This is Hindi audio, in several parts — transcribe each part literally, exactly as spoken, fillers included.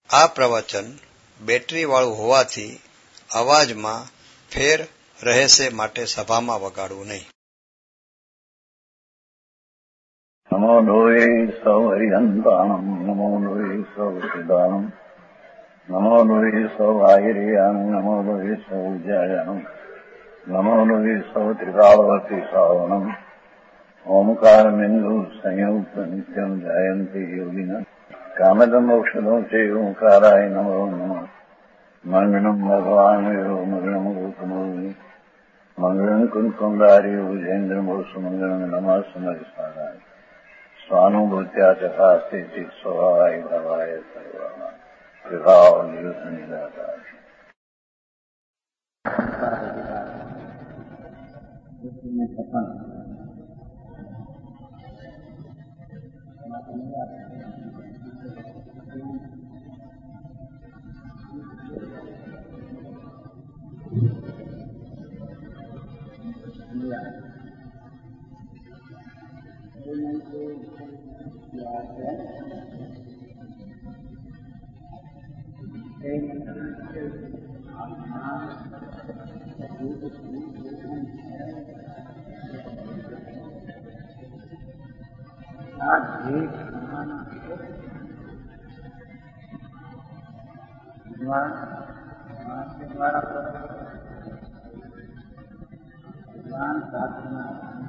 આ પ્રવચન બેટરીવાળું હોવાથી અવાજમાં ફેર રહેશે માટે સભામાં વગાડવું નહીં. નમો લોહે સૌ હરિહંતાણમ નમો લોહે સૌ સિદ્ધાણમ નમો લોહે સૌ આયર્યાન નમો લોહે સૌ જયાનમ નમો લોહે સૌ ત્રિકાળવતી શ્રાવણમ ઓમકાર બિંદુ સંયુક્ત નિત્યમ જાયંતી યોગિના કામદમ ઔષધો છે ઓંકારાય નમો નમઃ. મંગળમ ભગવાન મંગળમ ગૌતમોની મંગળમ કુંકુંડારી ભુજેન્દ્રમોસુ મંગળમ નમઃ સમયસ્મરાય સ્વાનુભૂત્યા ચકાસ્તે ચિત સ્વભાવાય ભાવાય સર્વા વિભાવ નિયુત નિરાકાર. ભગવાન પ્રાર્થના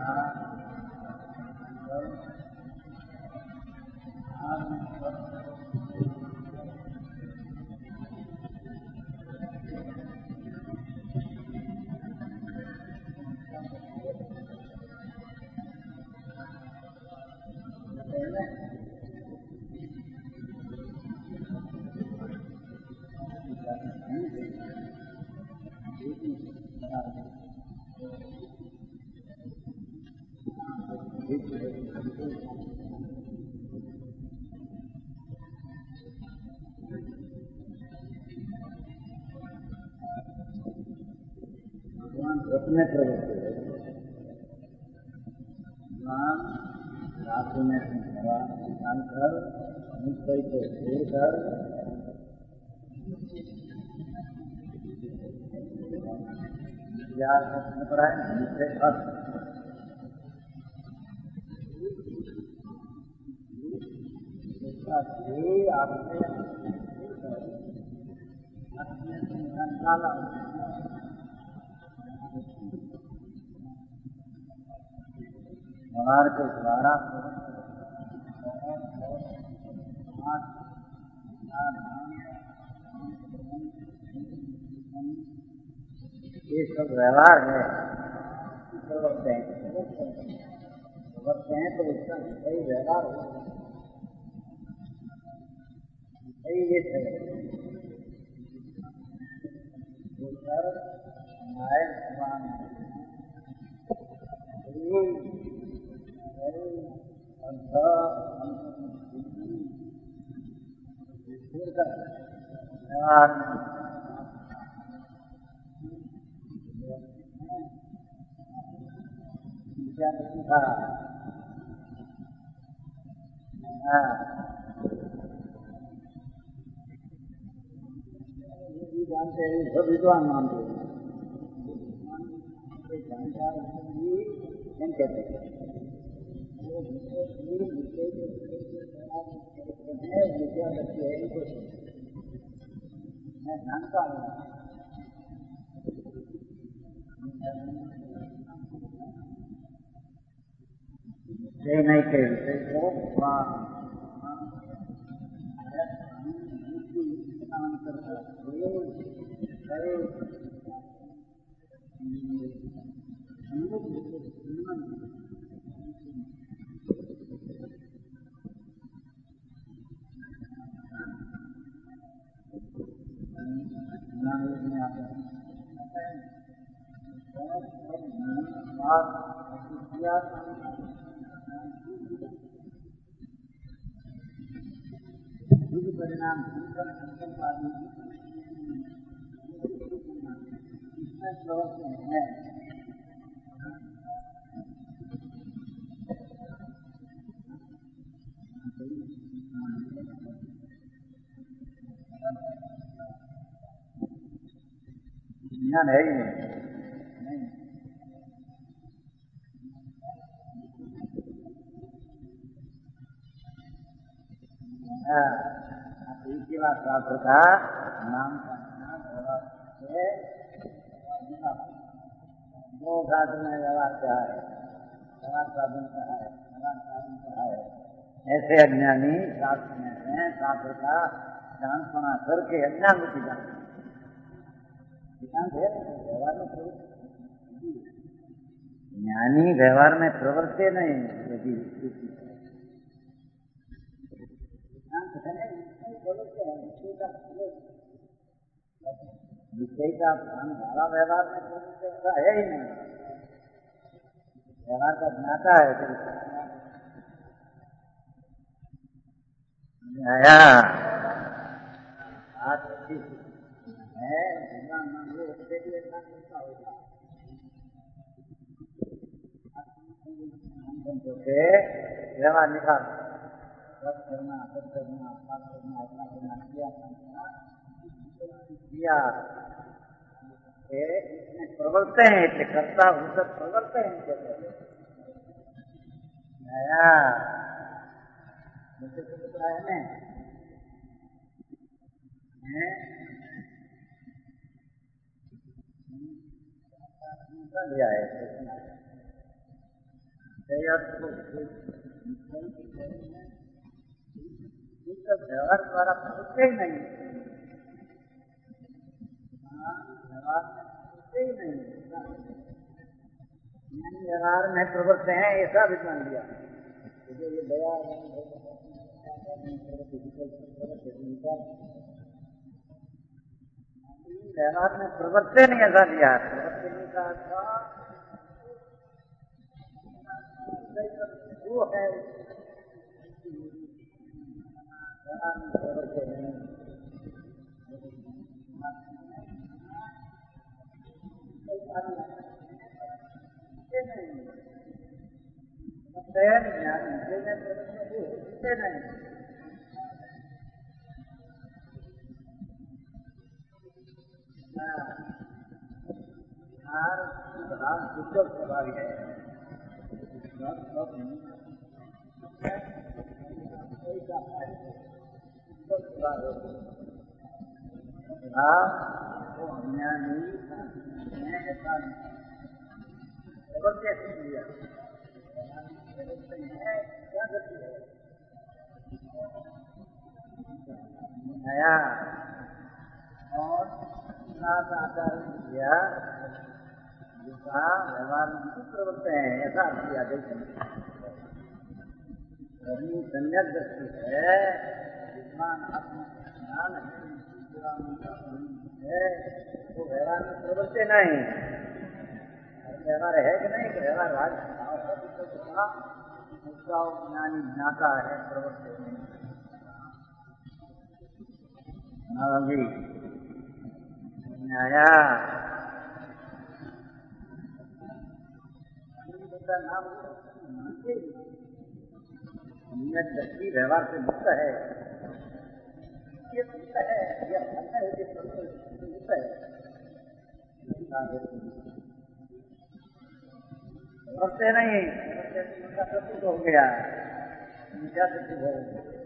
ભગવાન રત્ને પ્રવૃત્તિ ભગવાન રાત્રિને સ્નાન કર નિશ્ચય को दूर कर यार प्रश्न पर है निश्चय कर ये आपने अपने संताला व्यवहार के द्वारा ये सब व्यवहार है प्रवर्तते हैं प्रवर्तते हैं तो उसका सही व्यवहार हो सही ये है हमारे भगवान व्यवहार जानते हैं सब विद्वान मानते हैं जानकार कहते हैं मैं जानता हूँ नहीं के विषय को परिणाम है ज्ञान है ही नहीं, नहीं। तीसरा शास्त्र का नाम का व्यवहार है, दो शास्त्र में व्यवहार क्या है, व्यवहार साधन क्या है, व्यवहार साधन क्या है। ऐसे अज्ञानी शास्त्र में है, शास्त्र का जानपना करके अज्ञान को सिद्धांत सिद्धांत है व्यवहार में प्रवृत्ति। ज्ञानी व्यवहार में प्रवृत्ति नहीं, यदि विषय का भान धारा व्यवहार में प्रवृत्ति ऐसा है ही नहीं। व्यवहार का ज्ञाता है आया है वो होगा व्यवहार निकाल सब करना सब करना पास करना अपना करना किया किया इसमें प्रवर्ते हैं इतने करता उसे प्रवर्ते हैं नया जैसे तो बता है ना लिया है व्यवहार द्वारा प्रवृत्ति ही नहीं, व्यवहार में प्रवृत्ति ही नहीं, व्यवहार में प्रवृत्ति है ऐसा विद्वान लिया। ये दया व्यवहार में प्रवृत्ति नहीं ऐसा लिया, प्रवृत्ति नहीं का वो है स्वाभाविक है नया और आचार किया जिसका व्यवहार में प्रवृत्ति है ऐसा किया सम्यक दृष्टि है विद्वान आत्मज्ञान है वो व्यवहार में प्रवृत्ति नहीं। व्यवहार है कि नहीं, व्यवहार राज उसका ज्ञानी ज्ञाता है प्रवृत्ति नहीं। आया नाम दृष्टि व्यवहार से मुक्त है, ये मुक्त है, ये मुक्त है समझते नहीं, उनका प्रतीक हो गया क्या प्रतीक हो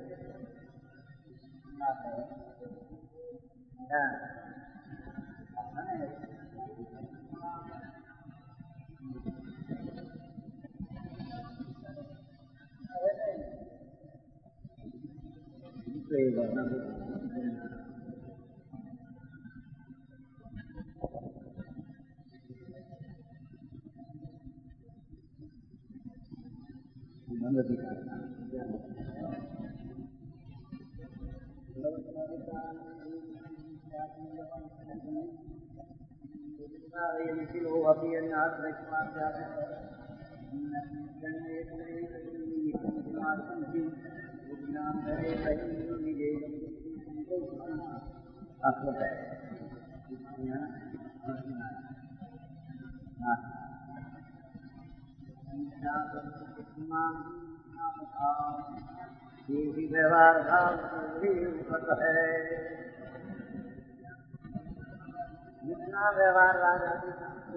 व्यवहार भाव है अपना व्यवहार राज आदि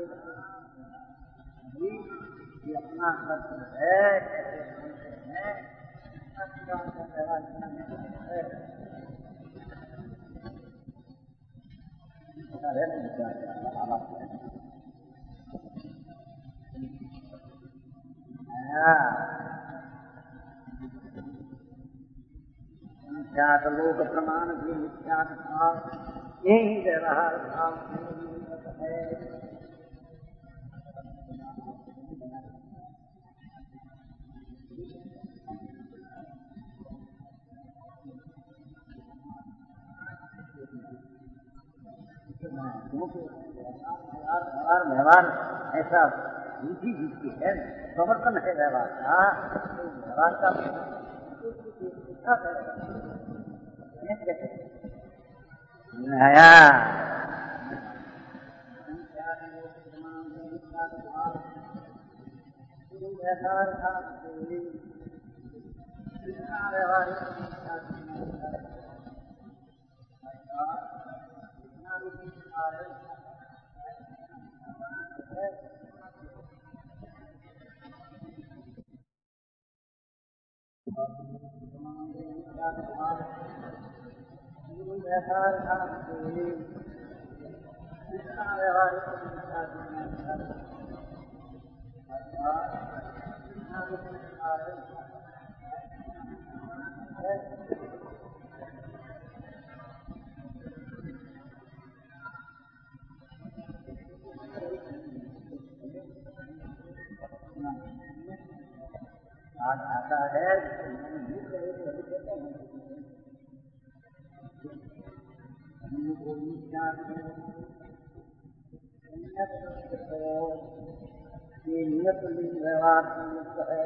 ये अपना कर्तव्य है, कैसे मानते हैं अपना व्यवहार है मिथ्यात लोक प्रमाण भी मिथ्यात भाव, यही व्यवहार भाव है। व्यवहार व्यवहार ऐसा रुचि जिसकी है, समर्थन है व्यवहार का, व्यवहार का नया व्यवहार था व्यवहार आज आता है ये नियत लिंग व्यवहार संयुक्त है,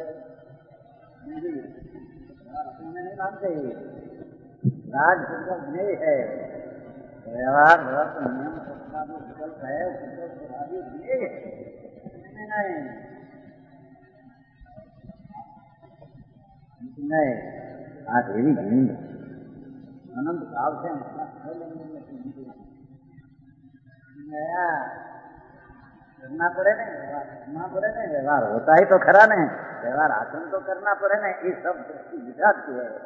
नहीं मानते राजपूर्वक नहीं है व्यवहार व्रत नियम सबका जो विकल्प है नहीं नहीं नहीं आज एवी नहीं अनंत भाव से करना पड़े नहीं व्यवहार करना पड़े नहीं व्यवहार होता ही तो खरा नहीं व्यवहार आचरण तो करना पड़े नहीं, ये सब दृष्टि विचार की है।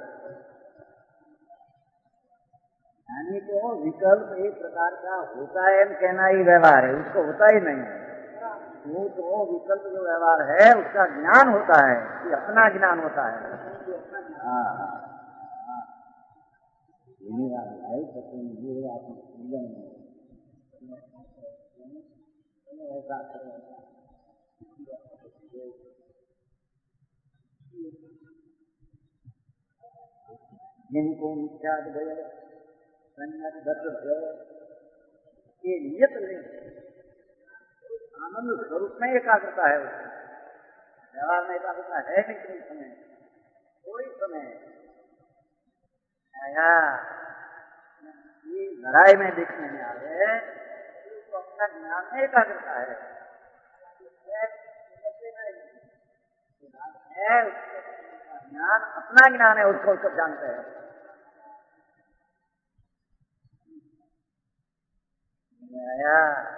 ज्ञानी को विकल्प एक प्रकार का होता है कहना ही व्यवहार है, उसको होता ही नहीं है। वो तो विकल्प जो व्यवहार है उसका ज्ञान होता है, कि अपना ज्ञान होता है। हाँ जिनको मिथ्यात गए ये नियत नहीं, आनंद स्वरूप में एकाग्रता है, उसमें व्यवहार में एकाग्रता है नहीं कोई समय कोई समय आया ये लड़ाई में देखने में आ रहे तो अपना ज्ञान में एकाग्रता है, ज्ञान अपना ज्ञान है, उसको उसको जानते हैं। आया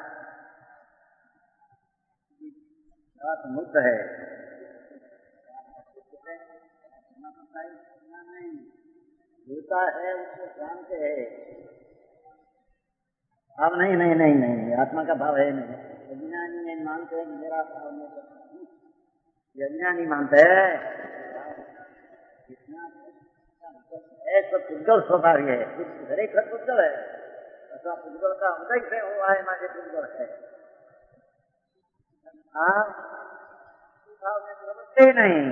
मुक्त है होता है, उसको जानते हैं। अब नहीं नहीं नहीं नहीं आत्मा का भाव है नहीं, अज्ञानी नहीं मानते हैं कि मेरा भाव नहीं, अज्ञानी मानते हैं ऐसा पुद्गल स्वभाव है, दरेक पुद्गल है, ऐसा पुद्गल का उदय से हुआ है माजे पुद्गल है। हाँ भाव में समझते नहीं,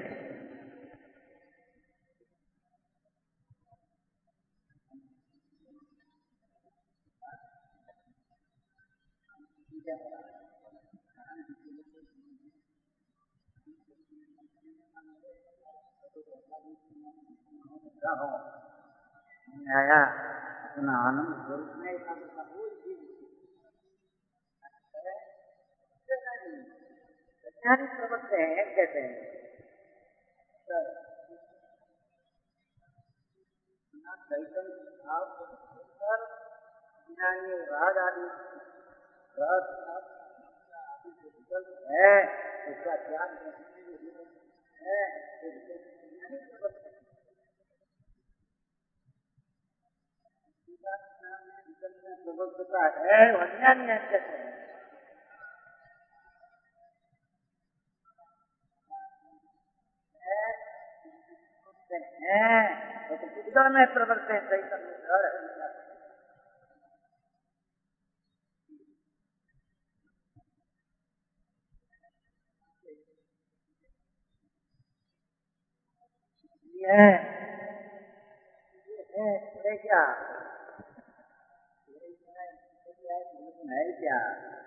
आया अपना आनंद स्वरूप में वैज्ञानिक समझते हैं, कहते हैं राग आदि विकल्प है उसका त्याग है, प्रबुद्धता है अन्य कैसे है तो बुद्ध में प्रवर्ते चैतन्य है है क्या है क्या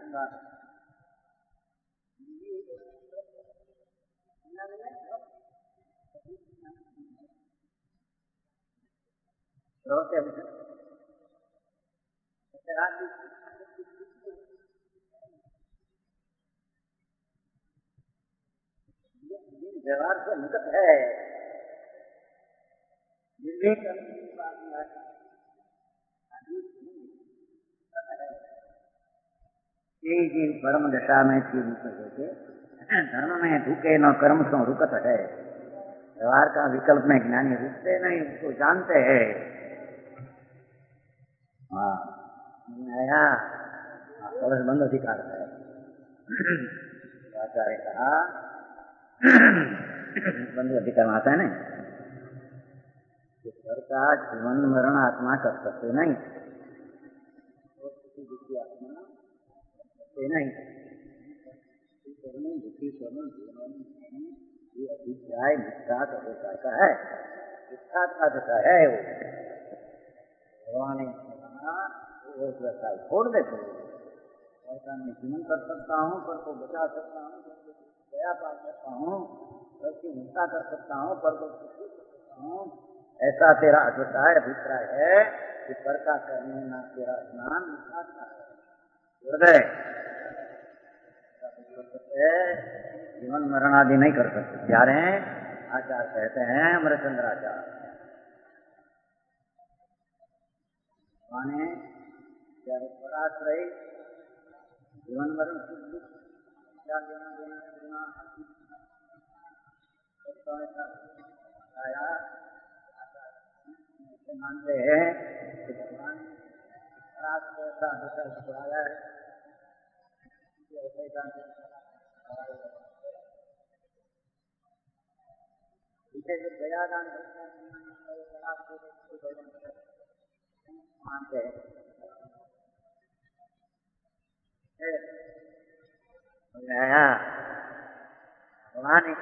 रोते व्यवहार से निकट है जीव परम दशा में थी धर्म में ढूके न कर्म सो रुकत है। व्यवहार का विकल्प में ज्ञानी रुकते नहीं, उसको जानते हैं। हाँ आया और बंद अधिकार है। आचार्य कहा बंद अधिकार आता है नहीं, घर का जीवन मरण आत्मा कर सकते नहीं, आत्मा करते नहीं। दुखी स्वर्ण जीवन ये अभिप्राय मिथ्या का का है, मिथ्या का दशा है। वो भगवान ने वो व्यवसाय छोड़ दे तो ऐसा मैं जीवन कर सकता हूँ, पर को बचा सकता हूँ, दया पा सकता हूँ, पर की हिंसा कर सकता हूँ, पर को सुखी कर सकता हूँ। ऐसा तेरा अभिप्राय अभिप्राय है कि पर का करने ना तेरा स्नान मिथ्या का है, छोड़ दे। जीवन मरण आदि नहीं कर सकते। क्या रहे आचार्य कहते हैं अमरचंद्राचार्य माने जયારે पराश्रय जीवन मरण क्या देना देना देना मानते हैं कि भगवान पराश्रय का विषय छुड़ाया है। जो दयादान मानते हैं भगवान ही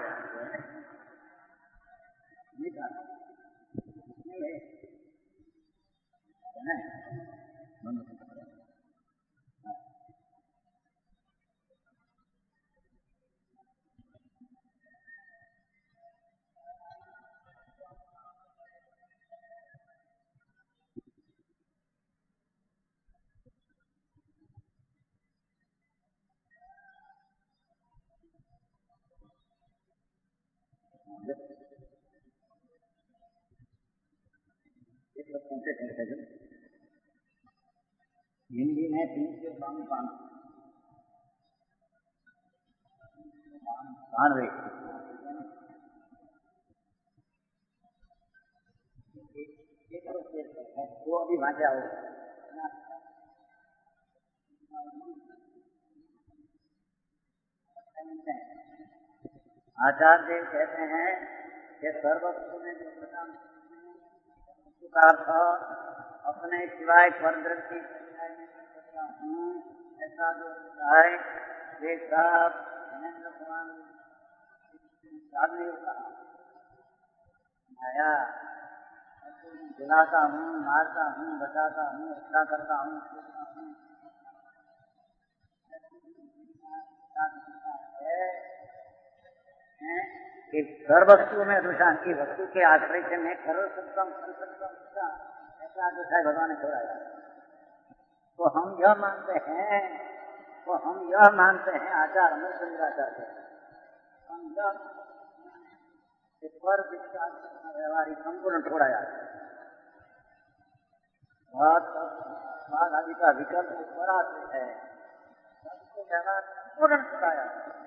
हिंदी में तीन से बावन पान बानवे वो अभी भाषा हो। आचार्य देव कहते हैं कि सर्वस्व में जो प्रधान का अर्थ अपने सिवाय पर दृष्टि हूँ ऐसा जो है वे सब महेंद्र कुमार आया दिलाता हूँ, मारता हूँ, बचाता हूँ, रक्षा करता हूँ, कि सर्वस्तु में अनुष्ठान की वस्तु के आश्रय से मैं कर सकता हूँ कर सकता हूँ ऐसा जो है भगवान ने छोड़ाया। तो हम यह मानते हैं तो हम यह मानते हैं आचार्य अमरचंद्राचार्य हम यह पर विचार व्यवहारिक संपूर्ण छोड़ाया। आदि का विकल्प पराश्रय है, व्यवहार पूर्ण छुड़ाया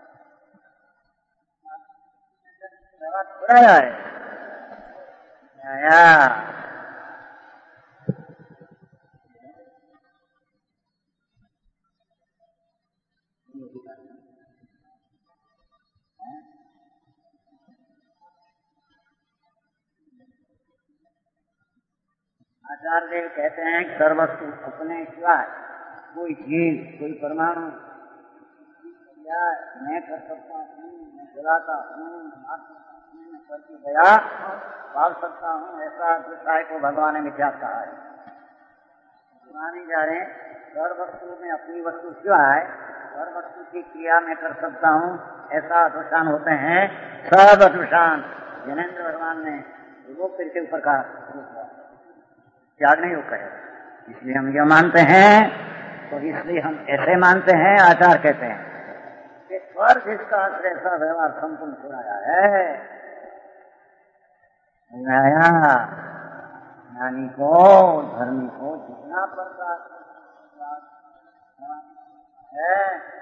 व्यवहार छुड़ाया है आया आचार्य कहते हैं कि सर्वस्तु अपने सिवाय कोई चीज कोई परमाणु या मैं कर सकता हूँ मैं जलाता हूँ मैं करके गया पाल सकता हूँ ऐसा विषय को भगवान ने मिथ्या कहा है। माने जा रहे हर वस्तु में अपनी वस्तु सिवाय हर वस्तु की क्रिया में कर सकता हूँ ऐसा अदुषान होते हैं सब अदुषान जैनेन्द्र भगवान ने लोग करके ऊपर का त्याग नहीं हो कहे इसलिए हम यह मानते हैं तो इसलिए हम ऐसे मानते हैं आचार कहते हैं कि स्वर जिसका ऐसा व्यवहार संपूर्ण छुड़ाया है ज्ञानी को धर्मी को जितना प्रकार है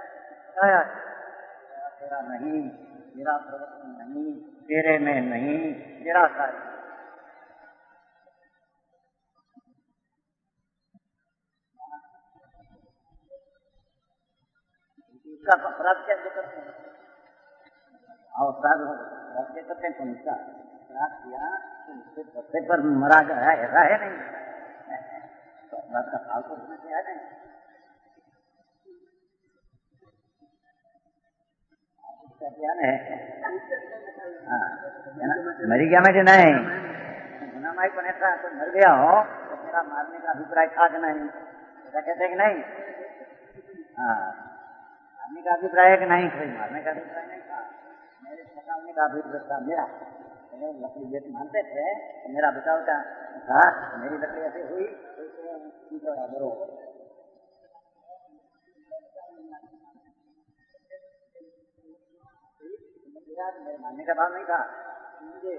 तेरा नहीं तेरा प्रवचन नहीं तेरे में नहीं तेरा कार्य इसका अपराध क्या करते हैं और अपराध क्या करते हैं तो इसका अपराध किया तो उसके बच्चे पर मरा गया ऐसा है नहीं तो अपराध का भाव तो उसमें क्या है नहीं उसका ज्ञान है मरी गया मैं नहीं गुनामाई पर ऐसा तो मर गया हो तो मेरा मारने का अभिप्राय था कि नहीं ऐसा कहते कि नहीं हाँ मारने का अभिप्राय है कि नहीं कोई मारने का अभिप्राय नहीं था मेरे पकाने का अभिप्राय था मेरा लकड़ी बेट मानते थे तो मेरा बचाव का था मेरी लकड़ी ऐसे हुई तो मेरे मानने का भाव नहीं था मुझे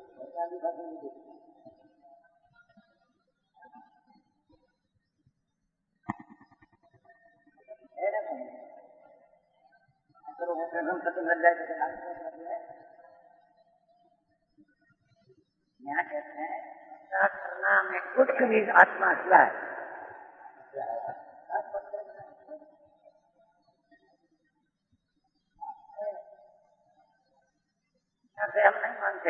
यहाँ कहते हैं करना में कुछ भी आत्मा क्या है से हम नहीं मानते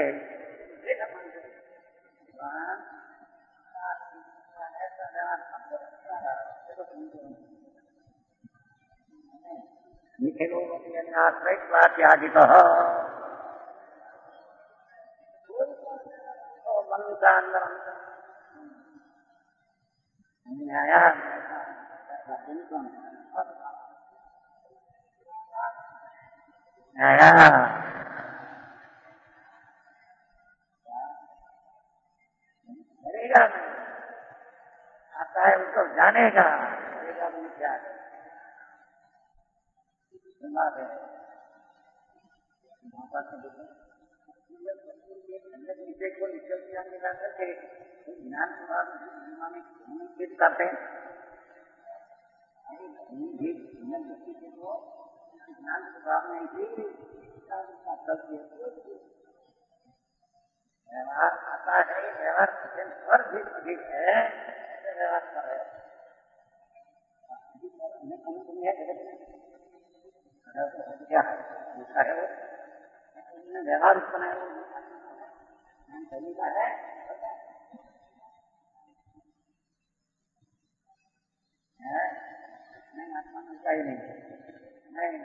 निखिलोत्यादि मन का अंदर आया आया करेगा नहीं आता है उसको जानेगा करेगा भी क्या विषय को निकल निकाल करके ज्ञान करते हैं ज्ञान स्वभाव में ही व्यवहार आता है व्यवहार स्वर भी अधिक है ऐसे व्यवहार कर रहे क्या है उसका है व्यवहार बनाया तरीका है नहीं आत्मा में चाहिए नहीं नहीं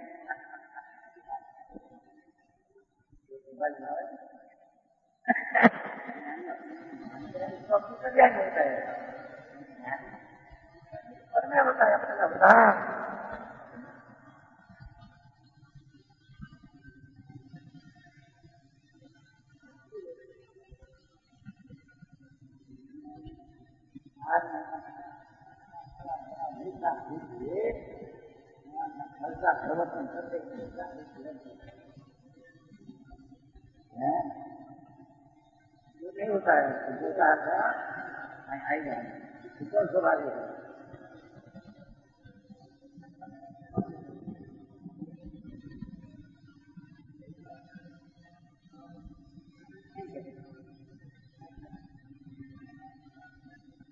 होता है और मैं होता है अपना होता प्रवर्तन करते जो नहीं होता है होता है आएगा कौन स्वाभाविक है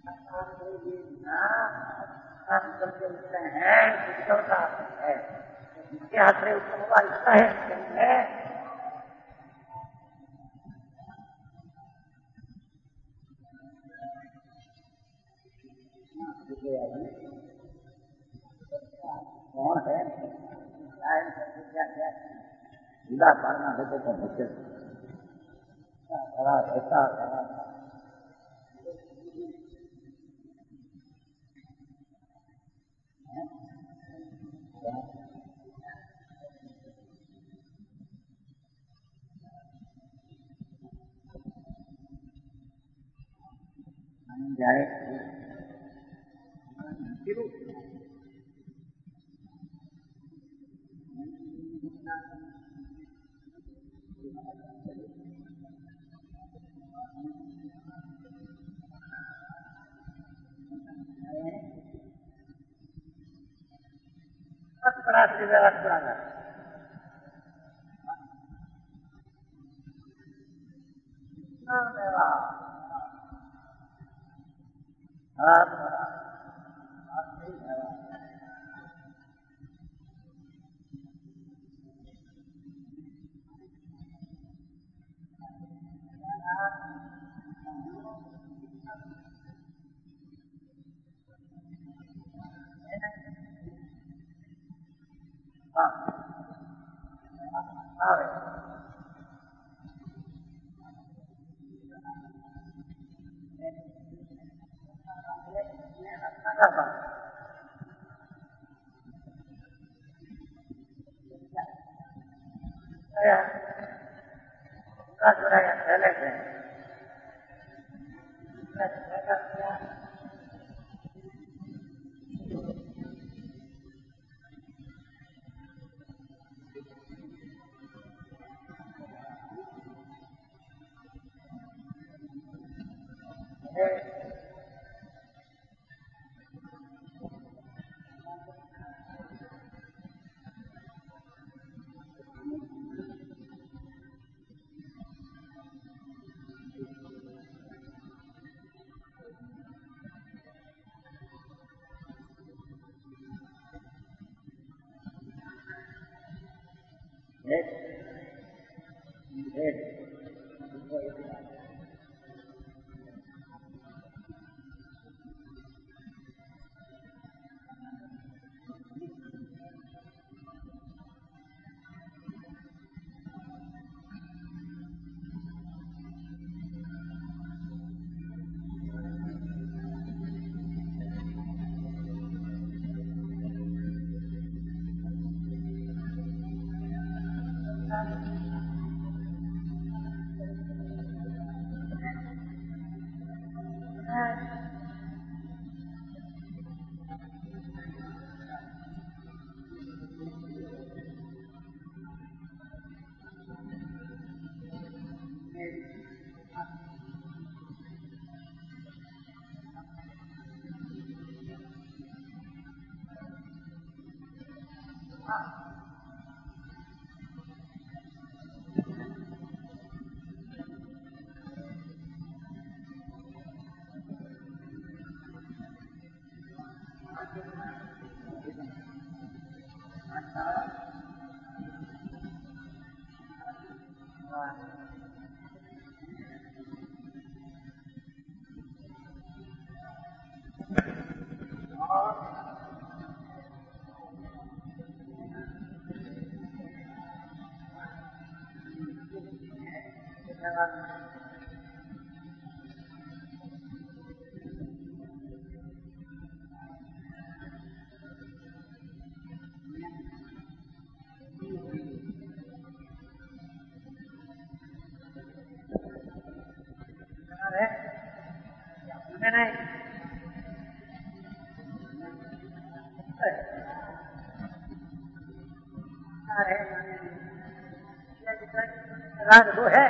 काम करके उठते हैं, ईश्वर का है, जिसके हाथ में उत्तम हुआ इसका है, कौन है क्या क्या जुदा पालना है तो मुझे खड़ा ऐसा खड़ा जाए बड़ा से व्यवस्था है पहले से वो है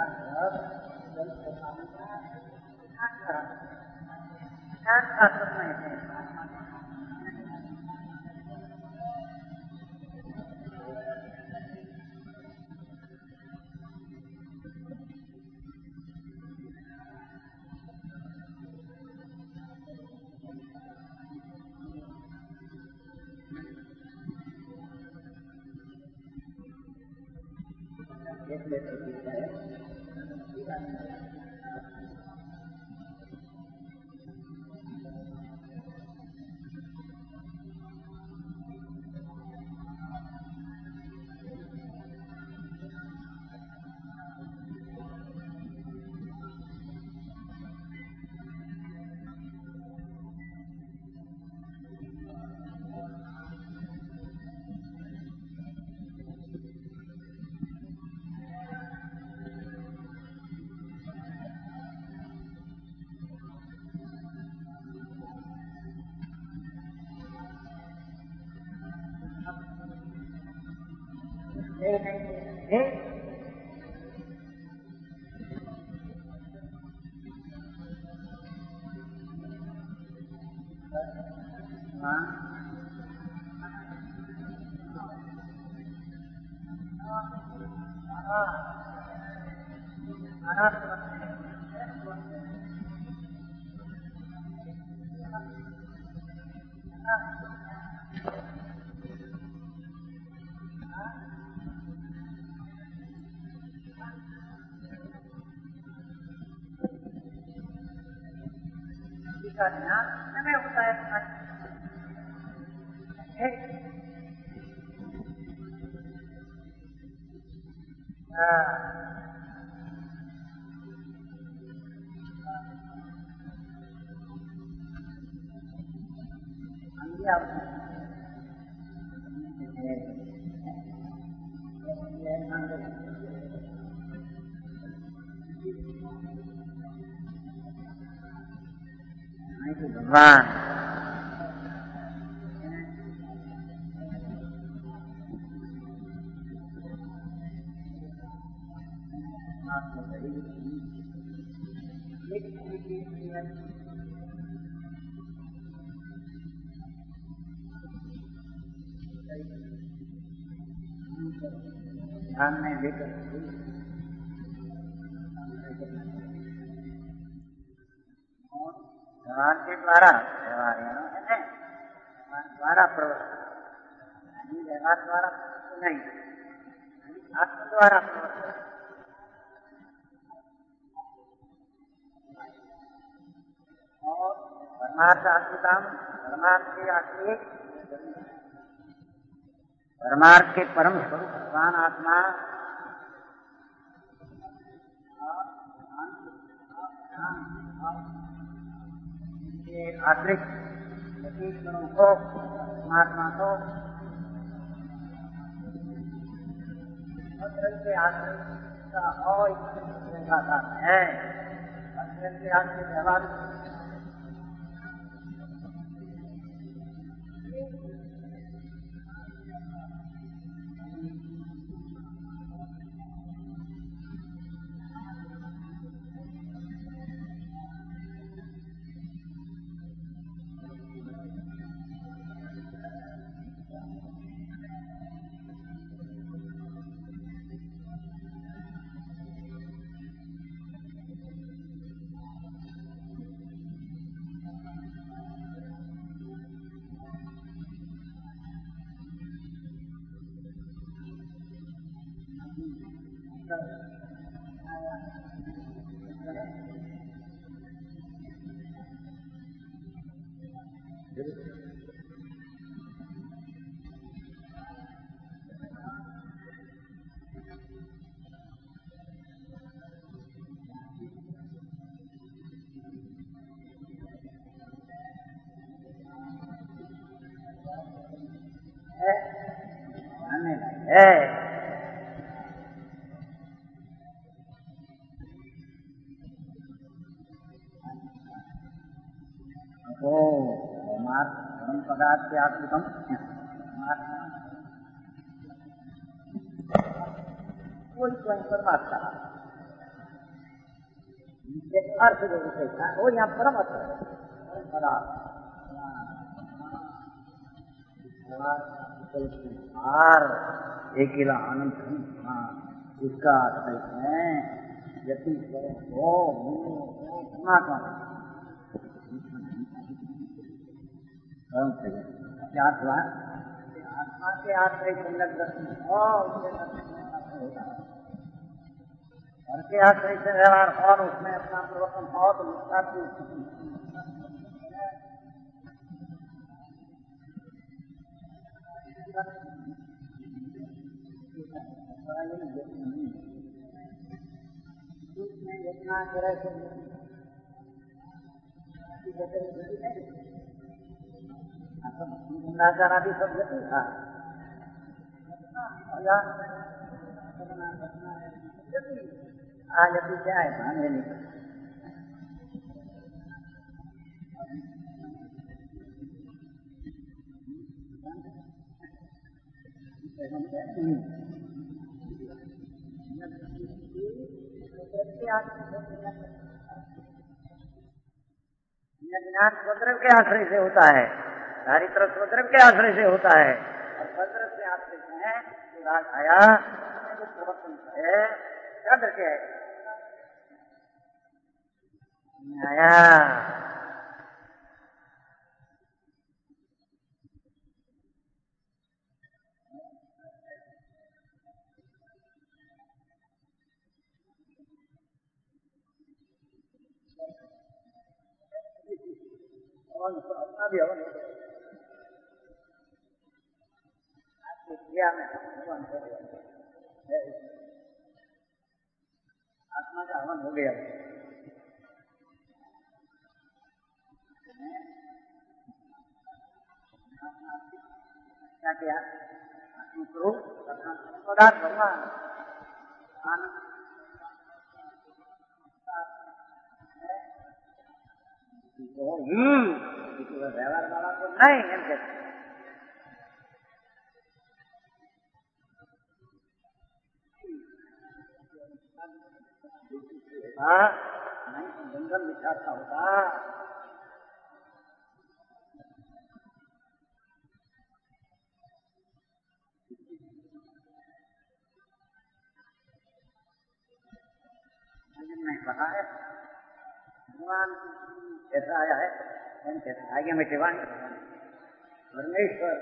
भगवान ध्यान में लेकर व्यवहार के द्वारा व्यवहार है द्वारा प्रवर्तन व्यवहार द्वारा नहीं आत्म द्वारा प्रवर्तन और परमार्थ आत्मकाम परमार्थ के आत्मिक परमार्थ के परम स्वरूप भगवान आत्मा के अतिरिक्त गणों को परमात्मा को के आश्रित का और है के आश्रित व्यवहार है तो परम पदार्थ के आत्मकम कोई स्वयं परमात्मा अर्थ जो विशेष है वो यहाँ परम अर्थ है, पदार्थ अकेला आनंद इसका अर्थ है यति हो परमात्मा क्या हुआ आत्मा के आश्रय संगत दर्शन हो घर के आश्रय से व्यवहार और उसमें अपना परिवर्तन हो तो मुक्ता की स्थिति यत्ना करे गुंडाचार आदि सब गति था आज अभी क्या है भांगे नहीं ज्ञान स्वद्रव के आश्रय से होता है, दारिद्र स्वद्रव के आश्रय से होता है और स्वद्रव से आश्रय है जो राज आया जो प्रवर्तन है क्या करके आया अपना भी हवन आपकी क्रिया में हवन हो गया, आत्मा का हवन हो गया। क्या किया आत्मस्वरूप पदार्थ भगवान आनंद व्यवहार वाला को नहीं एम कहते नहीं तो जंगल बिछाता होता नहीं पता है भगवान कैसा आया है कैसे आगे में टिवान परमेश्वर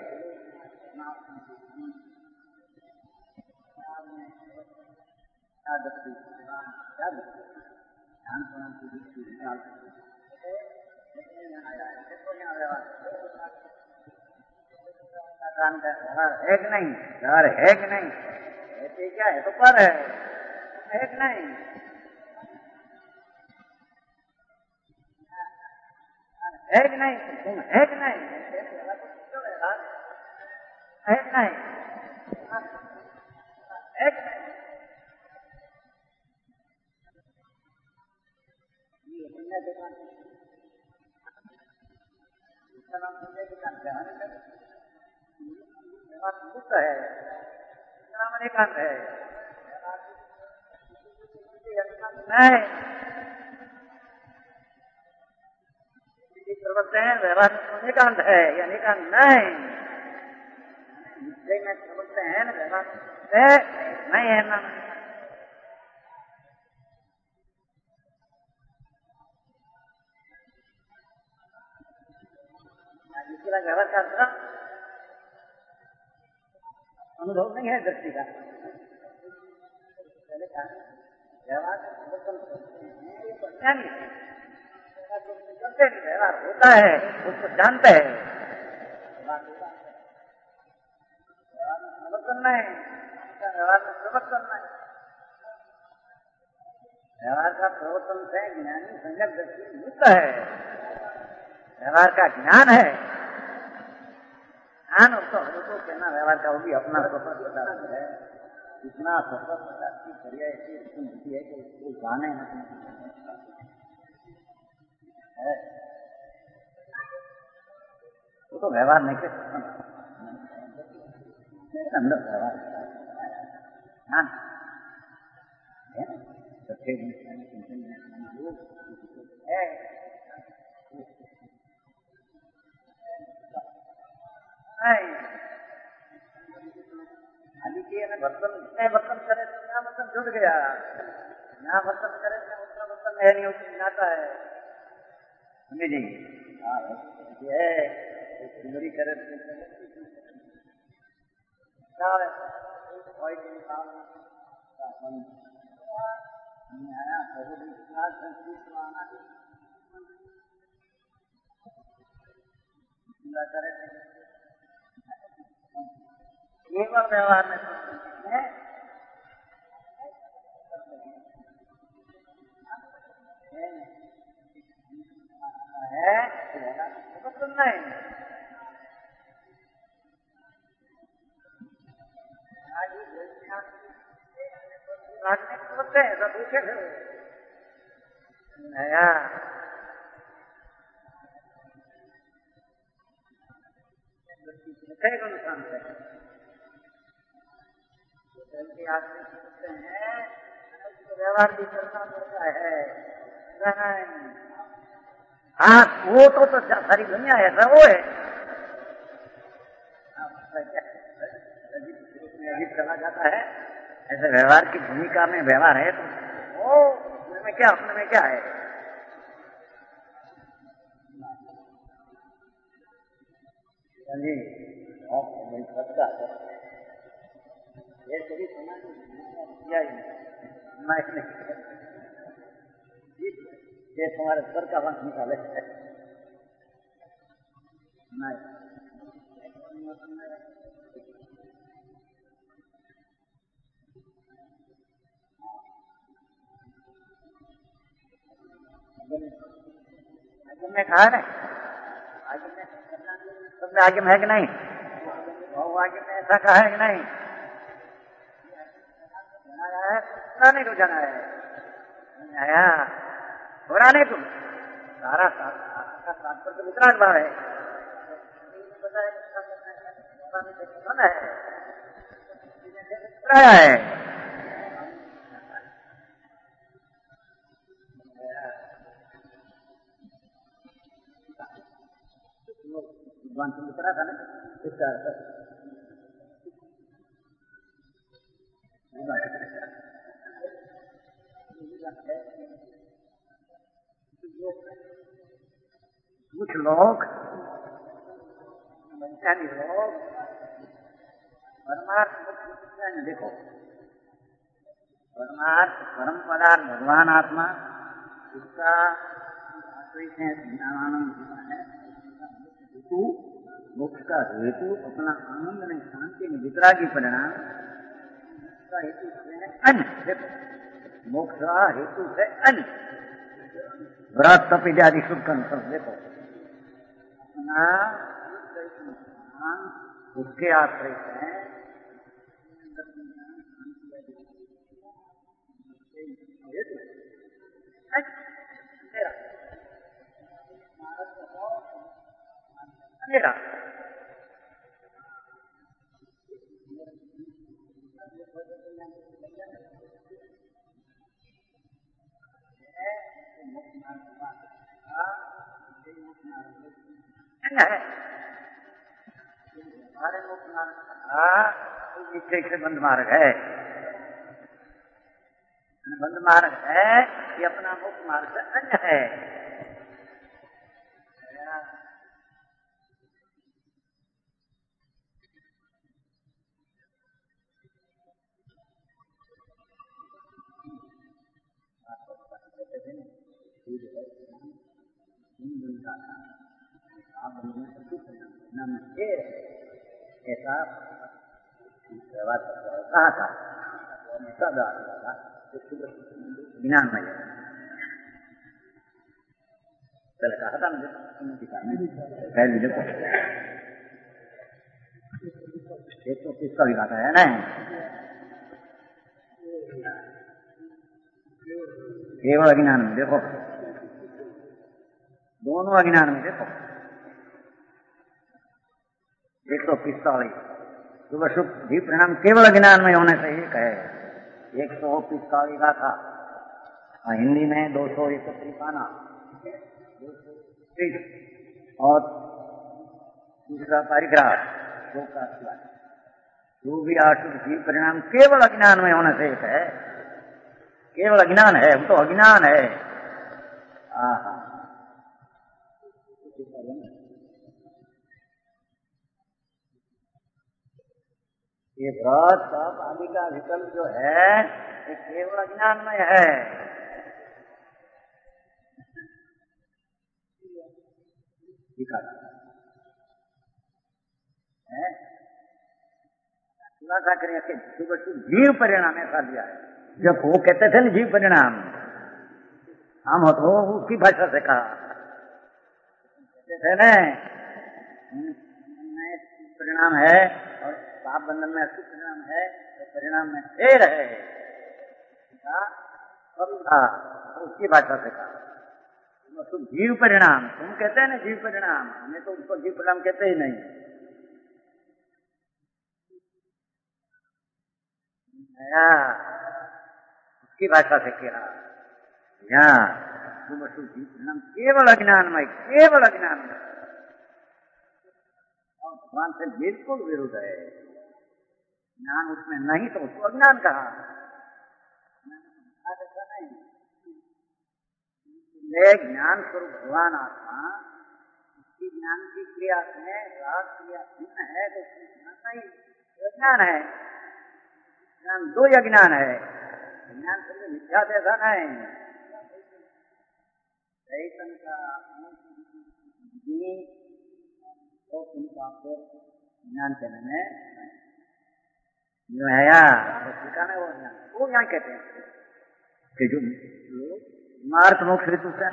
है कि नहीं, घर है कि नहीं, ऐसे क्या है तो पर है है कि नहीं, है कि नहीं, तुम है कि नहीं, है कि नहीं, है कि नहीं, ये पुण्य दुकान इसका नाम पुण्य दुकान ध्यान मुक्त है, नाम एकांत है नहीं प्रवृत्त है व्यवहार में एकांत है या निकांत नहीं, निश्चय में प्रवृत्त है ना व्यवहार नहीं है ना इसका व्यवहार का अनुभव नहीं है दृष्टि का पहले कहा व्यवहार का परिवर्तन करते नहीं व्यवहार होता है उसको जानते हैं व्यवहार में परिवर्तन नहीं, व्यवहार में परिवर्तन नहीं, व्यवहार का परिवर्तन से ज्ञानी संयम दृष्टि मुक्त है, व्यवहार का ज्ञान है, ज्ञान उसको हमको कहना व्यवहार का वो भी अपना स्वतंत्रता है, इतना स्वतंत्रता की क्रिया ऐसी होती है कि उसको जाने न है वो तो व्यवहार नहीं कर सकता अंदर व्यवहार हाँ सच्चे चिंतन है खाली के बर्तन जितने बर्तन करे तो क्या बर्तन जुड़ गया, यहाँ बर्तन करे तो उतना बर्तन है नहीं, उसमें जाता है समझे जी। हाँ ये सिमरी करे केवल व्यवहार में है नहीं होते हैं सब पूछे थे नया नुकसान है आदमी सोचते हैं व्यवहार भी करना पड़ता है। हाँ वो तो तो सारी दुनिया ऐसा वो है अजीब चला जाता है ऐसे व्यवहार की भूमिका में व्यवहार है तो वो उसमें क्या अपने में क्या है। सबका ये कभी सुना किया ही नहीं, ये तुम्हारे स्वर का वंश निकाले आगे में कहा है आगे में तुमने आगे में है कि नहीं, वो आगे में ऐसा कहा है कि नहीं, नहीं तो जाना है आया थोड़ा नहीं तुम सारा तात्पर्य तो वितराग भाव है है भगवान से वितरा था ना इसका कुछ लोग वैज्ञानिक लोग परमार्थ देखो परमार्थ परम पदार्थ भगवान आत्मा उसका हेतु मोक्ष का हेतु अपना आनंद में शांति में वितरागी परिणाम का हेतु है अन्य। देखो मोक्ष का हेतु है अन्य व्रत तप इत्यादि शुभ कर्म सब देखो अपना उसके आश्रित है मेरा हमारे मुख मार्ग से बंद मार्ग है, बंद मार्ग है ये अपना मुख्य मार्ग से अन्य है। ऐसा व्यवहार कहा था ज्ञान में पहले कहा था मुझे पहले देखो एक तो किसका भी खाता है ना केवल अज्ञान में देखो दोनों अज्ञान में देखो एक सौ पिस्तालीस सुबह शुभ भी परिणाम केवल अज्ञान में होने से एक है एक सौ पिस्तालीस का था हिंदी में दो सौ इकतीस आना और दूसरा पैराग्राफ दो का जो भी आठुर जीव परिणाम केवल अज्ञान में होने से है, केवल अज्ञान है, वो तो अज्ञान है। आहा ये व्रत तप आदि का विकल्प जो है ये केवल अज्ञान में है। खुलासा करें जीव परिणाम ऐसा दिया है। जब वो कहते थे ना जीव परिणाम, हम हो तो उसकी भाषा से कहा कहते थे ना परिणाम है और पाप बंधन में अशुभ परिणाम है, तो परिणाम में फेर है तो उसकी भाषा से कहा। तो जीव परिणाम तुम कहते हैं ना जीव परिणाम, हमें तो उसको जीव परिणाम कहते ही नहीं। उसकी भाषा से कहा यहाँ तुम अशुभ जीव परिणाम केवल अज्ञान में, केवल अज्ञान में और भगवान से बिल्कुल विरुद्ध है। ज्ञान उसमें नहीं तो उसको अज्ञान कहा। ज्ञान स्वरूप भगवान आत्मा उसकी ज्ञान की क्रिया में राग क्रिया भिन्न है तो नहीं अज्ञान है। ज्ञान दो अज्ञान है, ज्ञान सिर्फ मिथ्या जैसा नहीं। चैतन का तो आपको ज्ञान कहने में आया ठिकाना वो ज्ञान वो ज्ञान कहते हैं कि जो लोग मार्ग मोक्ष ऋतु से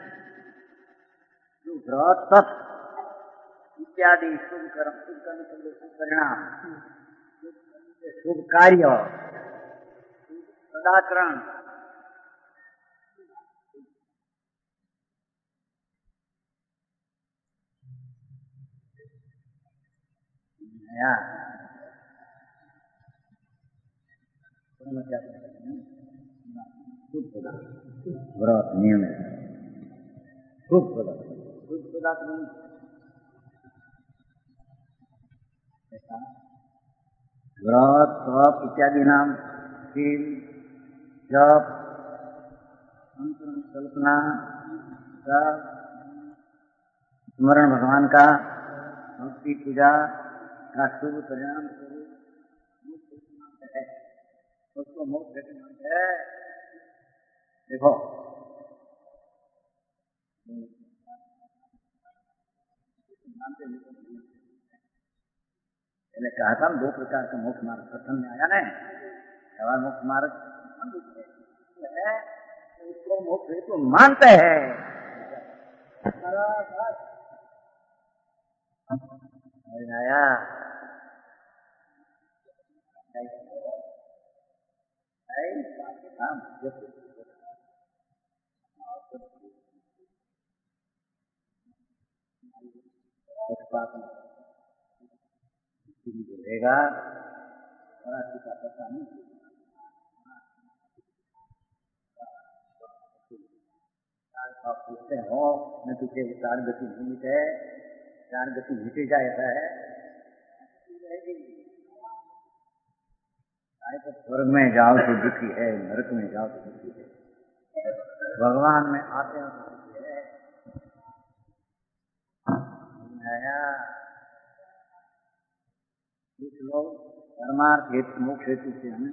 जो व्रत तप इत्यादि शुभ कर्म शुभ कर्म के शुभ परिणाम शुभ कार्य सदाचरण व्रत नियम शुभ पदार्थ शुभ पदार्थ व्रत तप इत्यादि नाम शील जप अंतरंग कल्पना स्मरण भगवान का भक्ति पूजा का शुभ परिणाम स्वरूप है, उसको मोक्ष है। देखो मैंने कहा था दो प्रकार का मोक्ष मार्ग प्रथम में आया ना, सवाल मोक्ष मार्ग है उसको मोक्ष हेतु तो मानते हैं। आया रहेगा का पता नहीं आप पूछते हो न तुझे चार गति नहीं मिटे, चार गति मिटे जाए ऐसा है तो स्वर्ग में जाओ तो दुखी है, नरक में जाओ तो दुखी है, भगवान में आते हैं तो दुखी है। कुछ लोग परमार्थ हेतु मोक्ष हेतु से हमें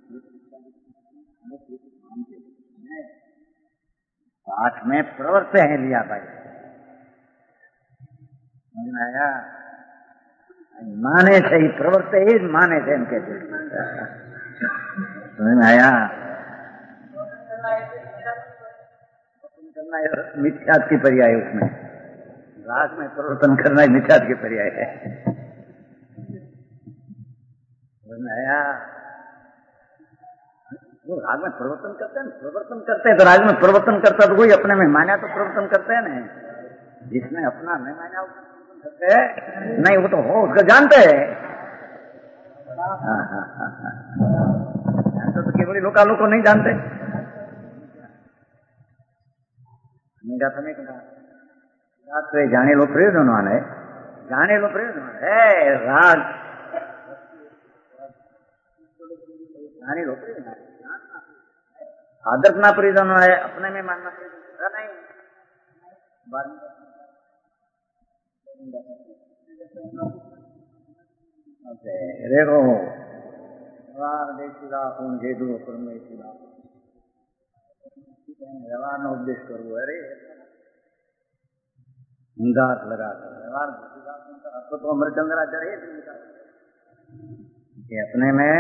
पाठ में प्रवर्त है लिया भाई आया माने से ही प्रवर्त ही माने से इनके समझ में आया। करना मिथ्यात की पर्याय उसमें राग में प्रवर्तन करना ही मिथ्यात की पर्याय है। समझ में आया। वो राग में प्रवर्तन करते हैं प्रवर्तन करते हैं तो राग में प्रवर्तन करता तो कोई अपने में माना तो प्रवर्तन करते हैं ना, जिसने अपना नहीं माना करते हैं नहीं वो तो हो उसका जानते हैं। तो केवल लोका लोग को नहीं जानते मेरा तो नहीं कहा राग जाने लो प्रयोजनवान है, जाने लो प्रयोजनवान है राग जाने लो प्रयोजन आदर्श ना प्रयोजन है, अपने में मानना प्रयोजन नहीं। देखो व्यवहार देखा कौन जेदू परमेश्वरा व्यवहार नो उपदेश करवो अरे घात लगा कर व्यवहार तो तो अमरचंद्राचार्य ये अपने में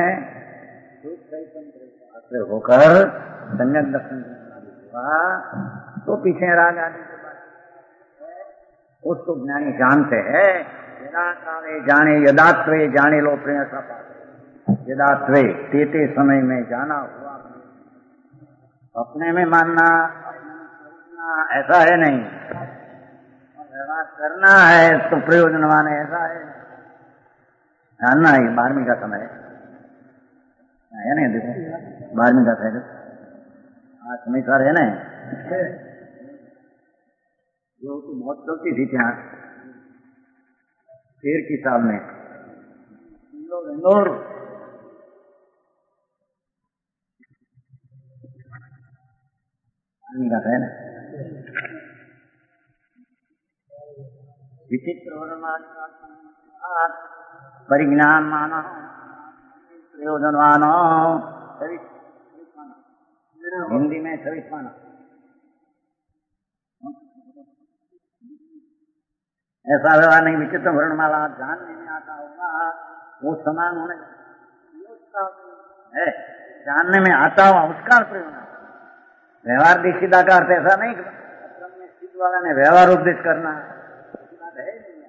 आश्रय होकर सम्यक दर्शन हुआ तो पीछे राग आदि के बाद उसको ज्ञानी जानते हैं। यदात्वे जाने यदात्वे जाने लो प्रेयसा पाते यदात्वे तेते समय में जाना हुआ अपने में मानना ऐसा है नहीं, व्यवहार करना है तो प्रयोजनवान है ऐसा है जानना है। बारहवीं का समय है नहीं, देखो बारहवीं का समय आज समीक्षा है ना जो बहुत चलती थी ત્યાં शेर की साल में इंदौर का है ना विचित्र परिज्ञान मानो प्रयोजनवानो हिंदी में छविस माना ऐसा व्यवहार नहीं। विचित्र वर्णमाला जानने में आता होगा वो समान होने है, जानने में आता हुआ उसका प्रयोजन। व्यवहार दीक्षिता का अर्थ ऐसा नहीं स्थित वाला ने व्यवहार उपदेश करना है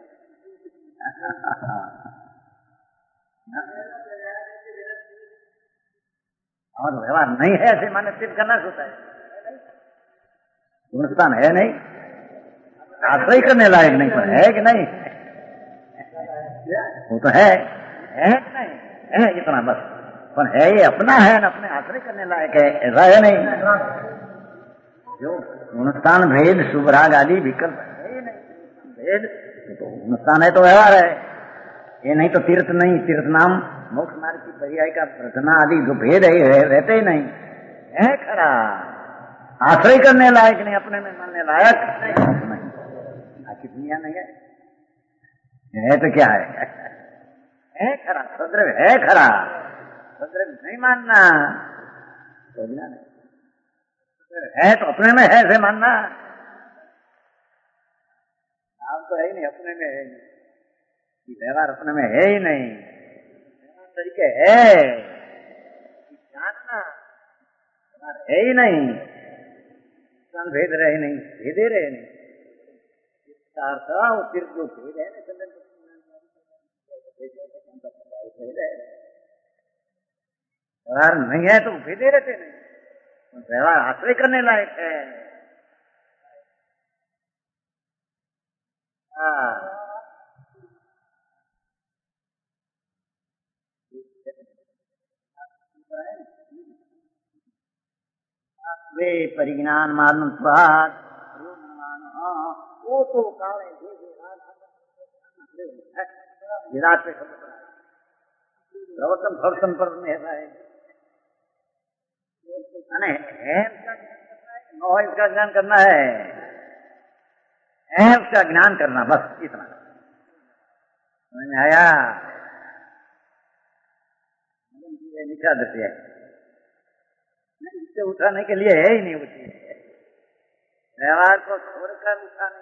और व्यवहार नहीं है ऐसे माने सिद्ध करना होता है। गुणस्थान है नहीं, आश्रय करने लायक नहीं, पर है कि नहीं वो तो है है कि नहीं है इतना बस, पर है ये अपना है न अपने आश्रय करने लायक है ऐसा है नहीं। जो गुणस्थान भेद शुभराग आदि विकल्प है नहीं, भेद तो गुणस्थान है तो व्यवहार है, ये नहीं तो तीर्थ नहीं। तीर्थ नाम मोक्ष मार्ग की पर्याय का प्रथना आदि जो भेद है ये रहते ही नहीं है खरा। आश्रय करने लायक नहीं, अपने में मानने लायक नहीं, आखिर दुनिया नहीं है, है तो क्या है है खरा सद्रव है खरा, सद्रव नहीं मानना तो नहीं है तो अपने में है ऐसे मानना आप तो है ही नहीं, अपने में है नहीं, व्यवहार अपने में है ही नहीं। तरीके है जानना है ही नहीं, भेद रहे नहीं, भेदे रहे नहीं सिर्फ जो भेद है व्यवहार नहीं है तो भेदे रहते नहीं, व्यवहार आश्रय करने लायक है। वे परिज्ञान मालूम स्वाद वो तो काले विराट पे प्रवर्तन प्रवर्तन पर ऐसा है नो इसका ज्ञान करना है, है उसका ज्ञान करना बस इतना समझ में आया। निशा देती है इससे उठाने के लिए है ही नहीं होती, व्यवहार को छोड़कर उठाने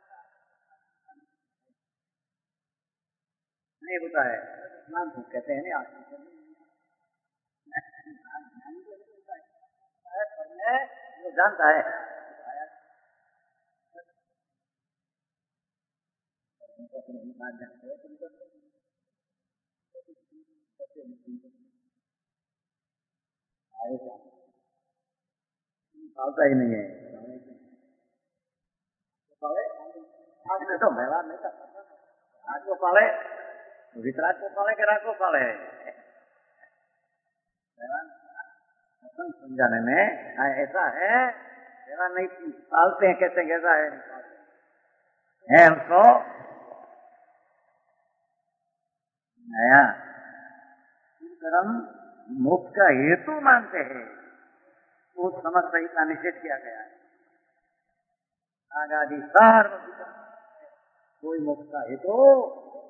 नहीं होता है। नाम कहते हैं ना वो जानता है पालता ही नहीं है तो व्यवहार नहीं करता, रात को पाले वितराग को पाले के रात को पाले समझाने में ऐसा है ऐसा नहीं पालते हैं, कहते हैं कैसा है है उसको नया कर्म मोक्ष का हेतु मानते हैं, वो समझ सही का निषेध किया गया है। आगादि सार्व कोई मोक्ष का हेतु